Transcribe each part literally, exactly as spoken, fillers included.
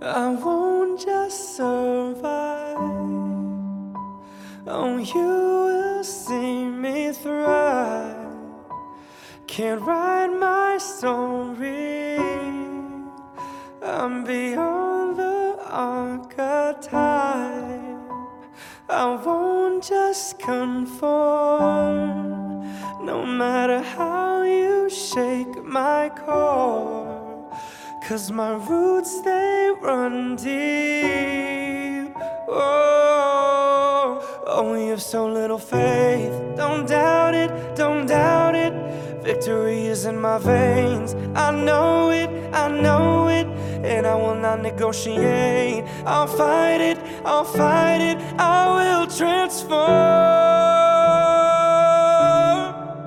I won't just survive. Oh, you will see me thrive. Can't write my story. I'm beyond the archetype. I won't just conform, no matter how you shake my core. 'Cause my roots, they run deep. Oh, oh, you have so little faith. Don't doubt it, don't doubt it. Victory is in my veins. I know it, I know it. And I will not negotiate. I'll fight it, I'll fight it. I will transform.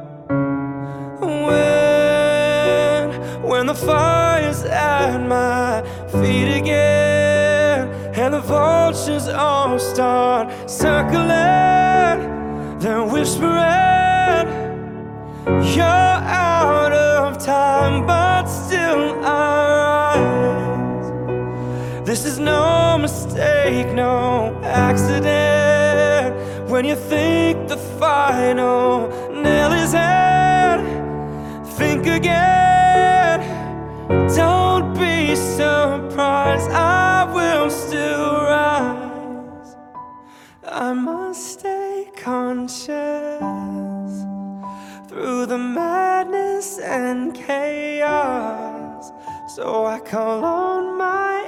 When, when the fire's at my feet again, and the vultures all start circling, they're whispering, you're out of time, but still I rise. This is no mistake, no accident. When you think the final nail is in, think again. Don't be surprised, I will still rise. I must stay conscious through the madness and chaos. So I call on my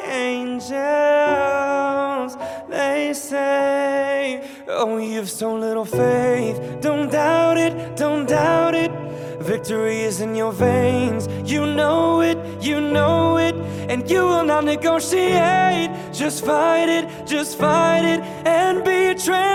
angels. They say, oh, you've so little faith. Don't doubt it, don't doubt it. Victory is in your veins. You know it, you know it. And you will not negotiate. Just fight it, just fight it, and be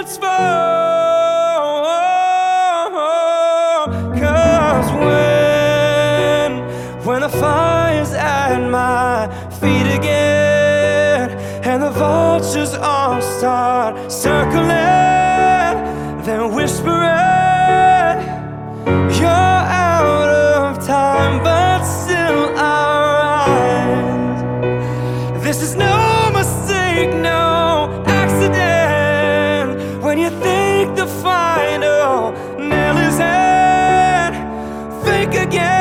transformed. 'Cause when, when the fire's at my feet again, and the vultures all start circling, then whispering, you're out of time, but still I rise. This is no mistake, no accident. When you think the final nail is in, think again.